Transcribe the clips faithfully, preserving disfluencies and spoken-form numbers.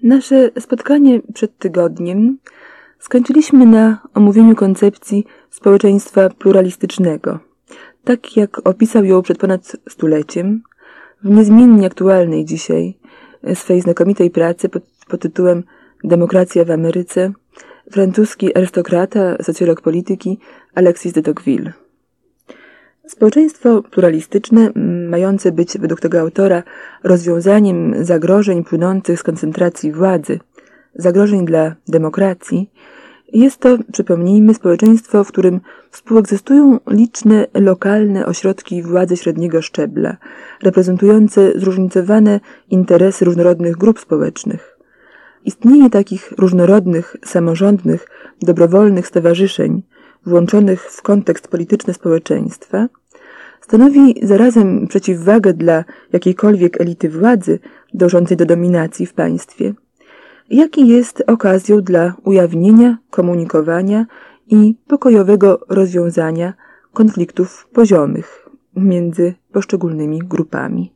Nasze spotkanie przed tygodniem skończyliśmy na omówieniu koncepcji społeczeństwa pluralistycznego, tak jak opisał ją przed ponad stuleciem, w niezmiennie aktualnej dzisiaj swej znakomitej pracy pod, pod tytułem Demokracja w Ameryce, francuski arystokrata, socjolog polityki Alexis de Tocqueville. Społeczeństwo pluralistyczne, mające być według tego autora rozwiązaniem zagrożeń płynących z koncentracji władzy, zagrożeń dla demokracji, jest to, przypomnijmy, społeczeństwo, w którym współegzystują liczne lokalne ośrodki władzy średniego szczebla, reprezentujące zróżnicowane interesy różnorodnych grup społecznych. Istnienie takich różnorodnych, samorządnych, dobrowolnych stowarzyszeń, włączonych w kontekst polityczny społeczeństwa, stanowi zarazem przeciwwagę dla jakiejkolwiek elity władzy dążącej do dominacji w państwie, jak i jest okazją dla ujawnienia, komunikowania i pokojowego rozwiązania konfliktów poziomych między poszczególnymi grupami.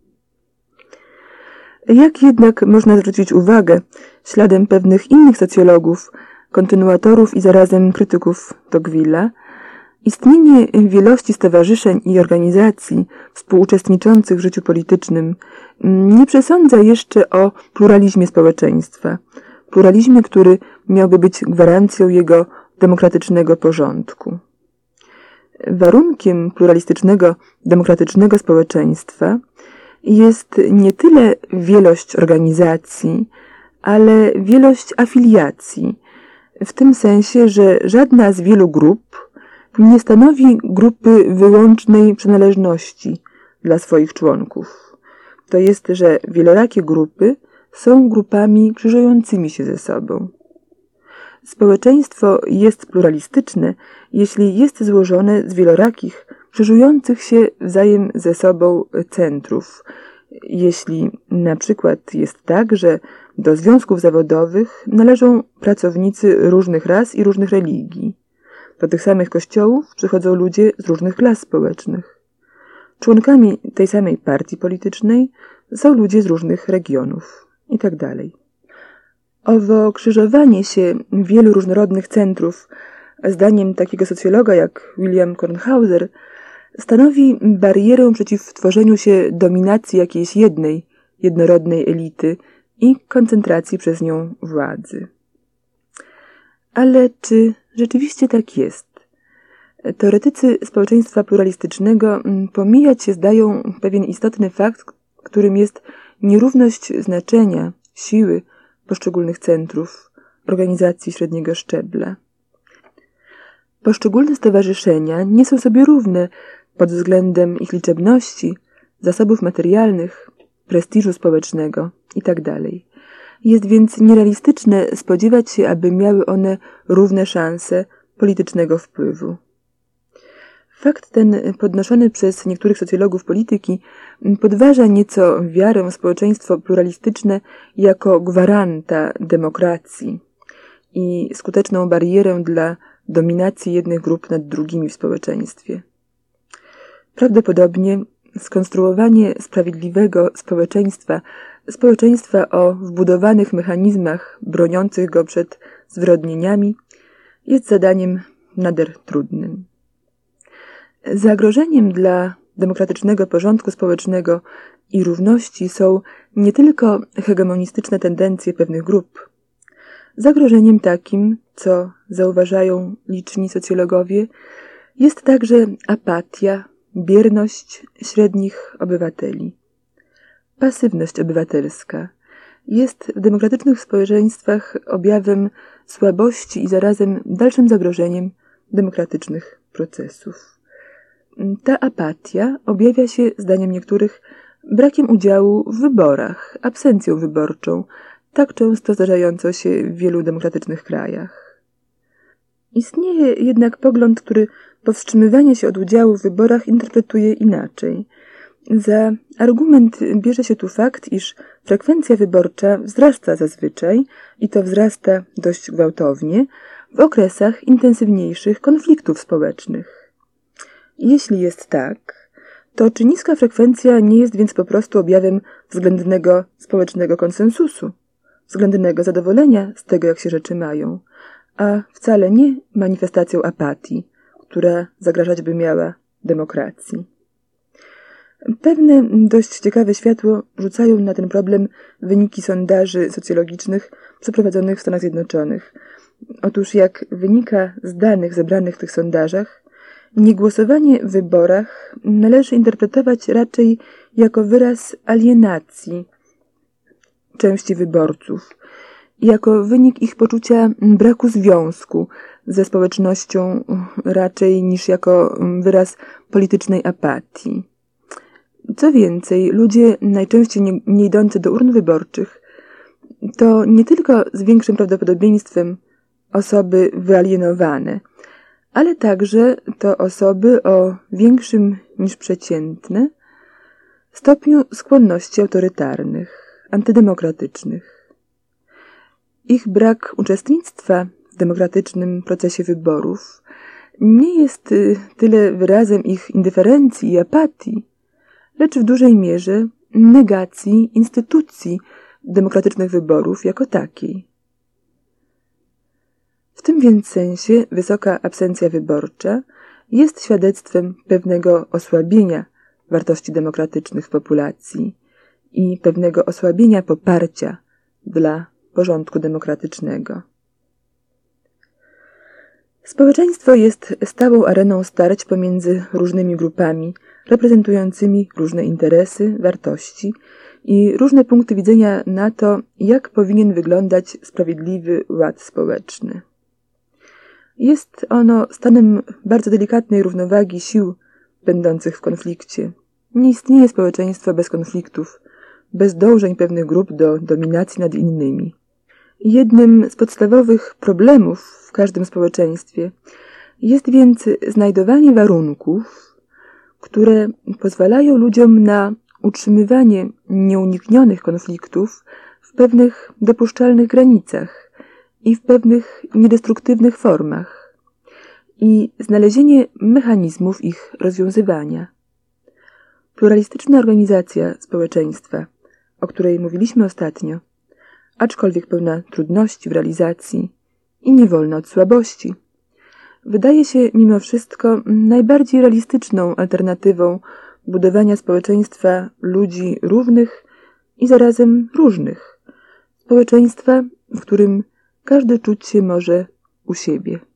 Jak jednak można zwrócić uwagę, śladem pewnych innych socjologów, kontynuatorów i zarazem krytyków Tocqueville'a, istnienie wielości stowarzyszeń i organizacji współuczestniczących w życiu politycznym nie przesądza jeszcze o pluralizmie społeczeństwa, pluralizmie, który miałby być gwarancją jego demokratycznego porządku. Warunkiem pluralistycznego, demokratycznego społeczeństwa jest nie tyle wielość organizacji, ale wielość afiliacji, w tym sensie, że żadna z wielu grup nie stanowi grupy wyłącznej przynależności dla swoich członków. To jest, że wielorakie grupy są grupami krzyżującymi się ze sobą. Społeczeństwo jest pluralistyczne, jeśli jest złożone z wielorakich, krzyżujących się wzajem ze sobą centrów. Jeśli na przykład jest tak, że do związków zawodowych należą pracownicy różnych ras i różnych religii. Do tych samych kościołów przychodzą ludzie z różnych klas społecznych. Członkami tej samej partii politycznej są ludzie z różnych regionów itd. Owo krzyżowanie się wielu różnorodnych centrów, zdaniem takiego socjologa jak William Kornhauser, stanowi barierę przeciw tworzeniu się dominacji jakiejś jednej, jednorodnej elity i koncentracji przez nią władzy. Ale czy rzeczywiście tak jest? Teoretycy społeczeństwa pluralistycznego pomijać się zdają pewien istotny fakt, którym jest nierówność znaczenia, siły poszczególnych centrów organizacji średniego szczebla. Poszczególne stowarzyszenia nie są sobie równe pod względem ich liczebności, zasobów materialnych, prestiżu społecznego itd. Jest więc nierealistyczne spodziewać się, aby miały one równe szanse politycznego wpływu. Fakt ten, podnoszony przez niektórych socjologów polityki, podważa nieco wiarę w społeczeństwo pluralistyczne jako gwaranta demokracji i skuteczną barierę dla dominacji jednych grup nad drugimi w społeczeństwie. Prawdopodobnie skonstruowanie sprawiedliwego społeczeństwa, społeczeństwa o wbudowanych mechanizmach broniących go przed zwyrodnieniami, jest zadaniem nader trudnym. Zagrożeniem dla demokratycznego porządku społecznego i równości są nie tylko hegemonistyczne tendencje pewnych grup. Zagrożeniem takim, co zauważają liczni socjologowie, jest także apatia, bierność średnich obywateli. Pasywność obywatelska jest w demokratycznych społeczeństwach objawem słabości i zarazem dalszym zagrożeniem demokratycznych procesów. Ta apatia objawia się, zdaniem niektórych, brakiem udziału w wyborach, absencją wyborczą, tak często zdarzającą się w wielu demokratycznych krajach. Istnieje jednak pogląd, który powstrzymywanie się od udziału w wyborach interpretuje inaczej. Za argument bierze się tu fakt, iż frekwencja wyborcza wzrasta zazwyczaj, i to wzrasta dość gwałtownie, w okresach intensywniejszych konfliktów społecznych. Jeśli jest tak, to czy niska frekwencja nie jest więc po prostu objawem względnego społecznego konsensusu, względnego zadowolenia z tego, jak się rzeczy mają, a wcale nie manifestacją apatii, która zagrażać by miała demokracji. Pewne dość ciekawe światło rzucają na ten problem wyniki sondaży socjologicznych przeprowadzonych w Stanach Zjednoczonych. Otóż, jak wynika z danych zebranych w tych sondażach, niegłosowanie w wyborach należy interpretować raczej jako wyraz alienacji części wyborców, jako wynik ich poczucia braku związku ze społecznością raczej niż jako wyraz politycznej apatii. Co więcej, ludzie najczęściej nie, nie idący do urn wyborczych to nie tylko z większym prawdopodobieństwem osoby wyalienowane, ale także to osoby o większym niż przeciętne stopniu skłonności autorytarnych, antydemokratycznych. Ich brak uczestnictwa w demokratycznym procesie wyborów nie jest tyle wyrazem ich indyferencji i apatii, lecz w dużej mierze negacji instytucji demokratycznych wyborów jako takiej. W tym więc sensie wysoka absencja wyborcza jest świadectwem pewnego osłabienia wartości demokratycznych w populacji i pewnego osłabienia poparcia dla porządku demokratycznego. Społeczeństwo jest stałą areną starć pomiędzy różnymi grupami reprezentującymi różne interesy, wartości i różne punkty widzenia na to, jak powinien wyglądać sprawiedliwy ład społeczny. Jest ono stanem bardzo delikatnej równowagi sił będących w konflikcie. Nie istnieje społeczeństwo bez konfliktów, bez dążeń pewnych grup do dominacji nad innymi. Jednym z podstawowych problemów w każdym społeczeństwie jest więc znajdowanie warunków, które pozwalają ludziom na utrzymywanie nieuniknionych konfliktów w pewnych dopuszczalnych granicach i w pewnych niedestruktywnych formach i znalezienie mechanizmów ich rozwiązywania. Pluralistyczna organizacja społeczeństwa, o której mówiliśmy ostatnio, aczkolwiek pełna trudności w realizacji i nie wolna od słabości, wydaje się mimo wszystko najbardziej realistyczną alternatywą budowania społeczeństwa ludzi równych i zarazem różnych. Społeczeństwa, w którym każdy czuć się może u siebie.